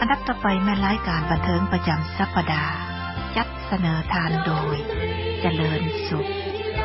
อันดับต่อไปแม่รายการบันเทิงประจำสัปดาห์จัดเสนอทานโดยเจริญสุข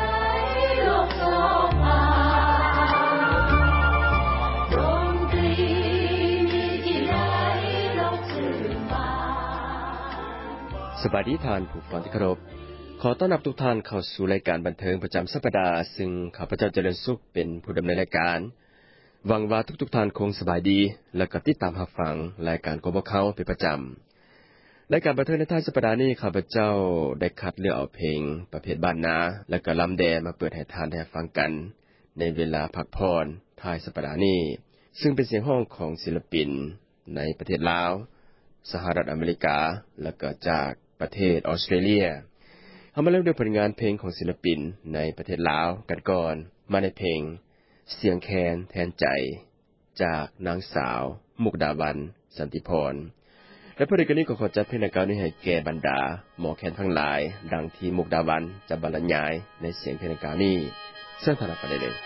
สวัสดีท่านผู้ฟังที่เคารพขอต้อนรับทุกท่านเข้าสู่รายการบันเทิงประจำสัปดาห์ซึ่งข้าพเจ้าเจริญสุขเป็นผู้ดำเนินรายการหวังว่าทุกท่านคงสบายดีและก็ติดตามรับฟังรายการของพวกเขาเป็นประจำรายการบันเทิงในท้ายสัปดาห์นี้ข้าพเจ้าได้คัดเลือกเอาเพลงประเภทบ้านนาและก็ลำแดมาเปิดให้ท่านได้ฟังกันในเวลาพักผ่อนท้ายสัปดาห์นี้ซึ่งเป็นเสียงร้องของศิลปินในประเทศลาวสหรัฐอเมริกาและก็จากประเทศออสเตรเลียเอามาเริ่มด้วยผลงานเพลงของศิลปินในประเทศลาวกันก่อนมาในเพลงเสียงแคนแทนใจจากนางสาวมุกดาวันสันติพรและพอดีกันนี้ก็ขอจัดเพลงดังกล่าวนี้ให้แก่บรรดาหมอแคนทั้งหลายดังที่มุกดาวันจะบรรยายในเสียงเพลงดังกล่าวนี้เชิญท่านรับฟังได้เลย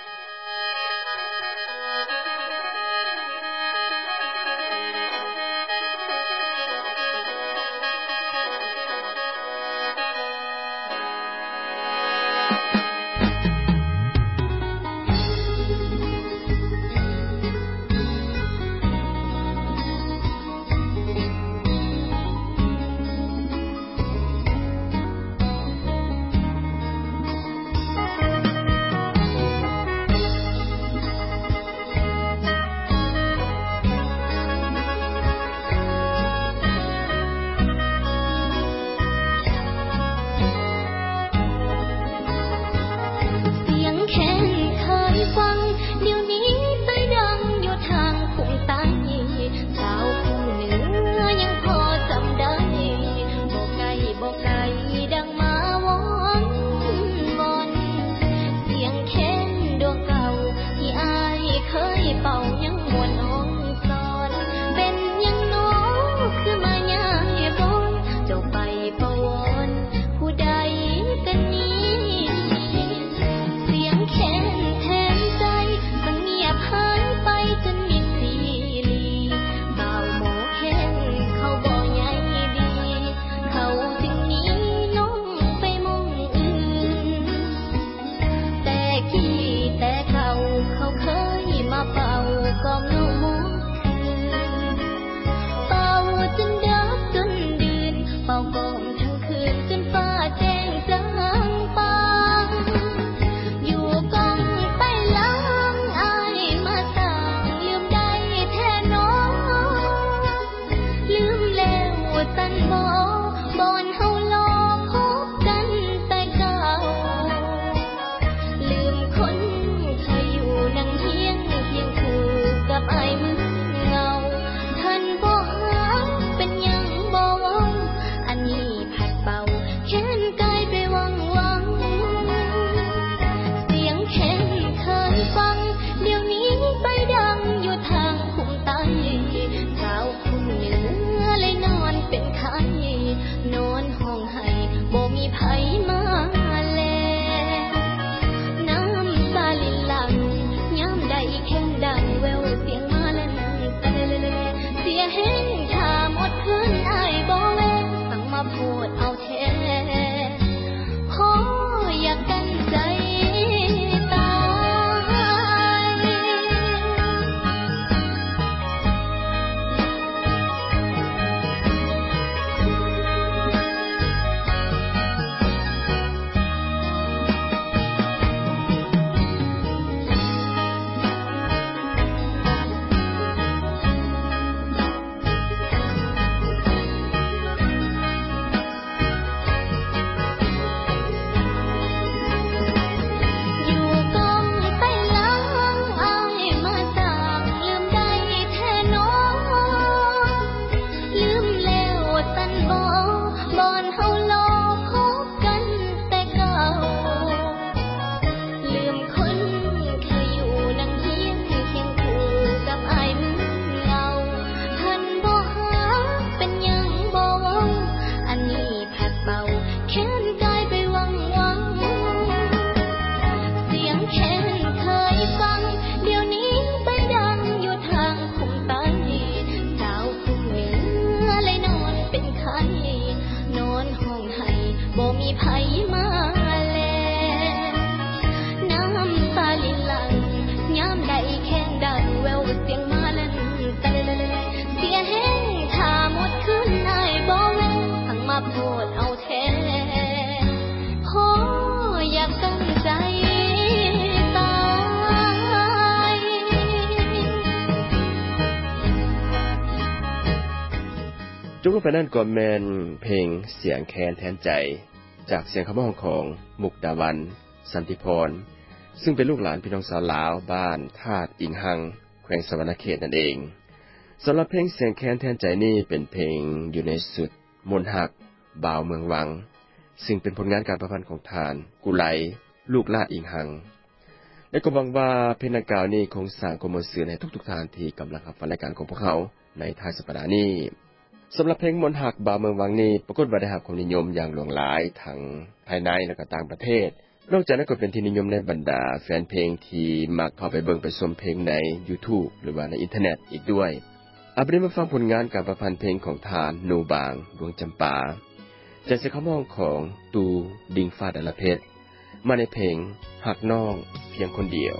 ลงไปนั่นก็แม่นเพลงเสียงแคนแทนใจจากเสียงคำร้องของมุกดาวันสันติพรซึ่งเป็นลูกหลานพี่น้องสาวลาวบ้านธาตุอิงหังแขวงสวรรณเขตนั่นเองสำหรับเพลงเสียงแคนแทนใจนี่เป็นเพลงอยู่ในสุดมนต์หักบ่าวเมืองวังซึ่งเป็นผลงานการประพันธ์ของทานกุไลลูกลาดอิงหังและก็หวังว่าเพลงดังกล่าวนี้คงสร้างความมวลซื่นให้ทุกๆท่านที่กำลังรับฟังรายการของพวกเขาในท้ายสัปดาห์นี้สำหรับเพลงมนต์หักบ่าวเมืองวังนี้ปรากฏว่าได้รับความนิยมอย่างหลวงหลายทั้งภายในและก็ต่างประเทศนอกจากนั้นก็เป็นที่นิยมในบรรดาแฟนเพลงที่มักเข้าไปเบิ่งไปชมเพลงใน YouTube หรือว่าในอินเทอร์เน็ตอีกด้วยเอาไปมาฟังผลงานการประพันธ์เพลงของทานหนูบางดวงจำปาจากเสียงคำร้องของตูดิงฟ้าดาลเพชรมาในเพลงหักน้องเพียงคนเดียว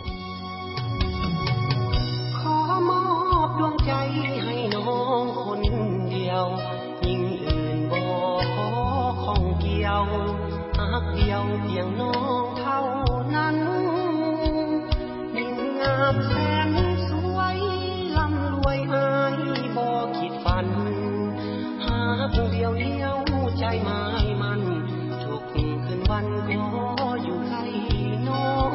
ขอมอบดวงใจให้น้องคนเดียวยิ่งอื่นบ่ขอข้องเกี่ยวหักเดียวเพียงน้องเท่านั้นยิ่งงามแสนสวยล่ำรวยอายบ่คิดฝันหักเดียวเดียวใจหมายมันทุกคืนวันขออยู่ใกล้น้อง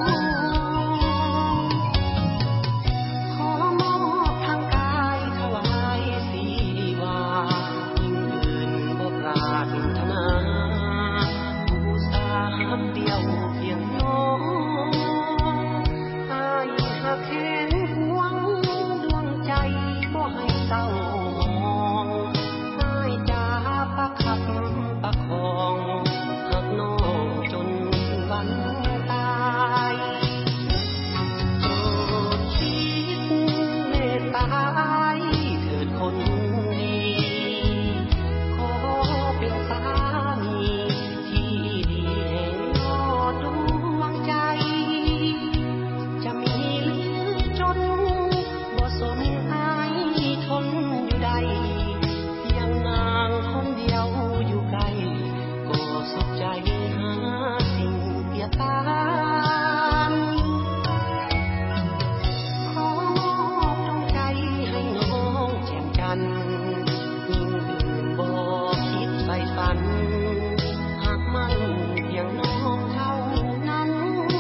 ขอมอบทางกายถวายสีวายิ่งอื่นบ่ปรารถนาบูชาหักเดียวเพียงน้องอายหักแค้นห่วงดวงใจบ่ให้เศร้ามองอายจะประคับประคองหักน้องจนวันตายโปรดคิดเมตตาเถิดคนดีขอเป็นสามีที่ดีแห่งยอดดวงใจจะมีหรือจนบ่สนอายทนอยู่ใดเพียงนางคนเดียวอยู่ไกลก็สุขใจหาสิ่งเปรียบปานขอมอบดวงใจให้น้องแจ่มจันทร์ยิ่งอื่นบ่คิดใฝ่ฝันหากมันเพียงน้องเท่านั้น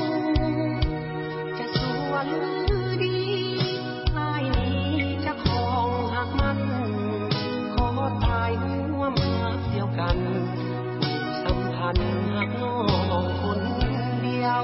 จะสัวหรือดีอายนี้จะครองหากมันขอตายร่วมหักเดียวกันผูกสัมพันธ์หากน้องคนเดียว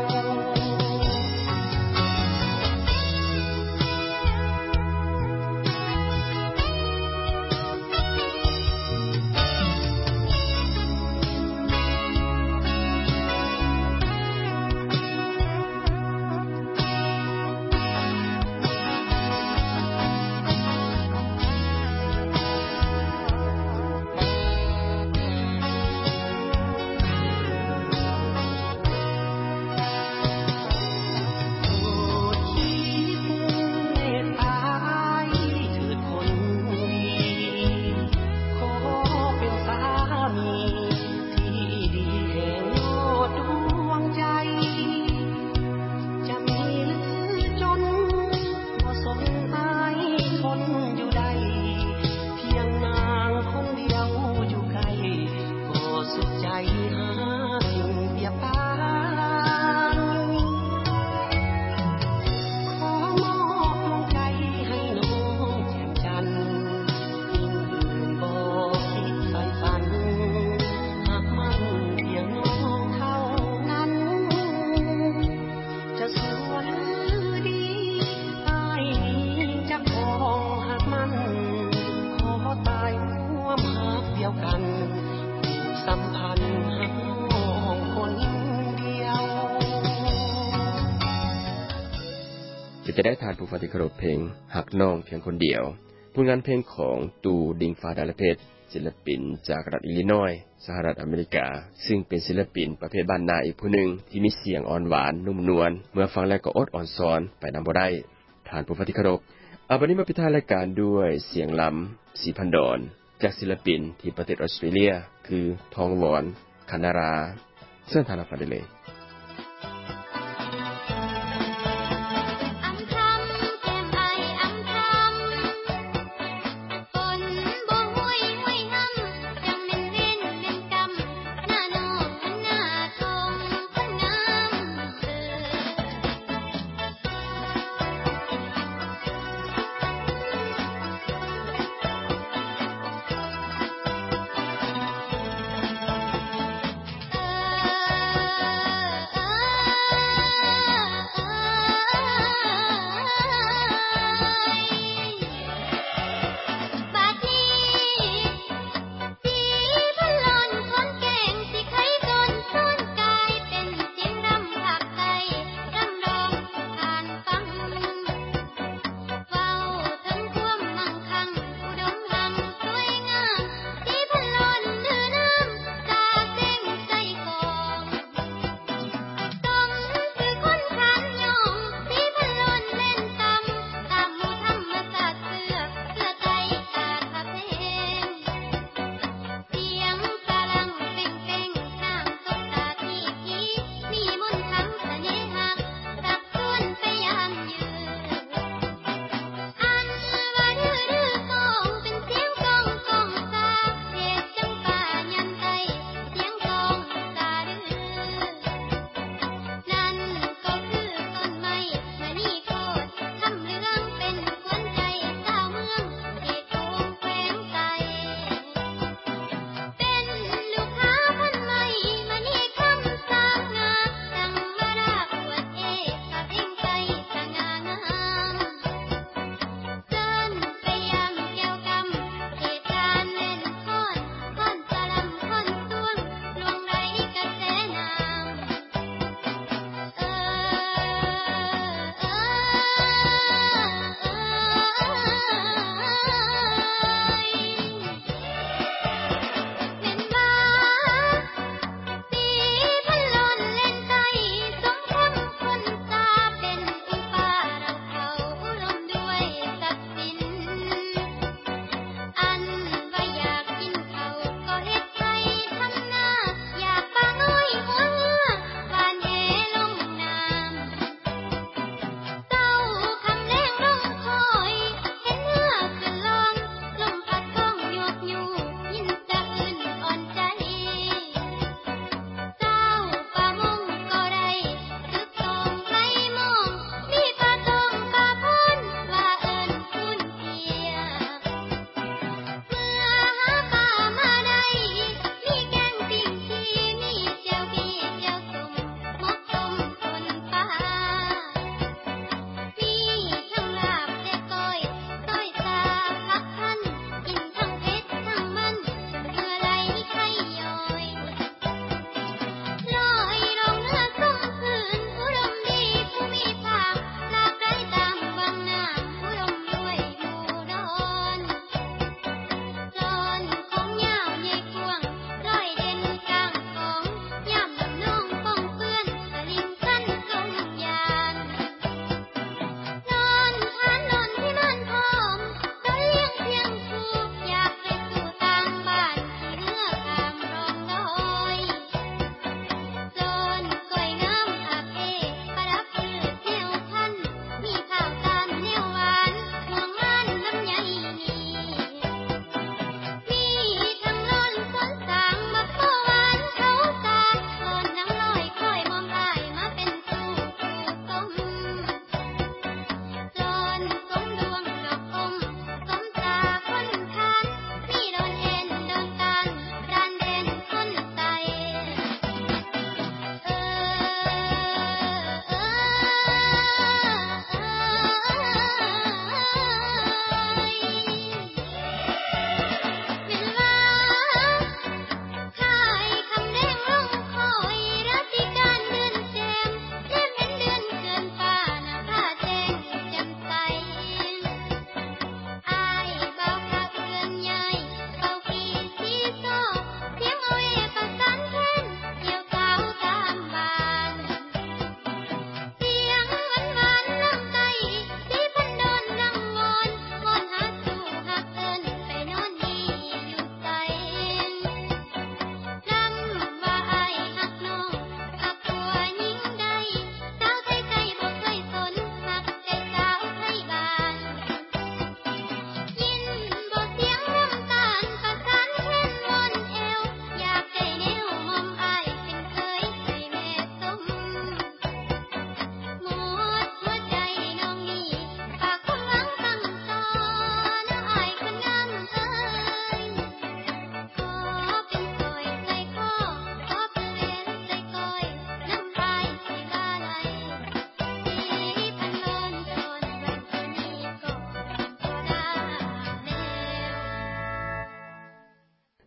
จะได้ทานผู้ฟังที่เคารพเพลงหักน้องเพียงคนเดียวผลงานเพลงของตูดิงฟ้าดาลเพชรศิลปินจากรัฐอิลลินอยส์สหรัฐอเมริกาซึ่งเป็นศิลปินประเภทบ้านนาอีกผู้หนึ่งที่มีเสียงอ่อนหวานนุ่มนวลเมื่อฟังแล้วก็อดอ่อนซ้อนไปนำบ่ได้ทานผู้ฟังที่เคารพวันนี้มาปิดท้ายรายการด้วยเสียงลำสีพันดอนจากศิลปินที่ประเทศออสเตรเลียคือทองหวอนคณาราเชิญทานรับฟังได้เลยฝ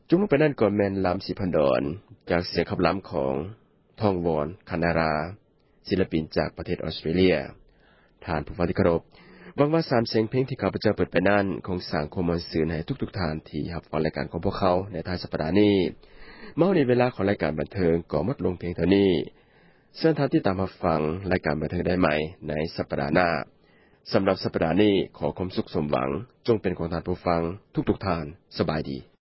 จุ่มลงไปนั่นก่อนแม่นลำสิพันดอนจากเสียงขับล้ำของทองวอนคานาราศิลปินจากประเทศออสเตรเลียท่านผู้ฟังที่เคารพหวังว่า3เสียงเพลงที่ข้าพเจ้าเปิดไปนั้นคงสร้างความม่วนซื่นให้ทุกๆท่านที่รับฟังรายการของพวกเขาในท้ายสัปดาห์นี้เมื่อในเวลาของรายการบันเทิงก็หมดลงเพียงเท่านี้เชิญท่านที่ตามรับฟังรายการบันเทิงได้ใหม่ในสัปดาห์หน้าสำหรับสัปดาห์นี้ขอความสุขสมหวังจงเป็นของท่านผู้ฟังทุกๆท่านสบายดี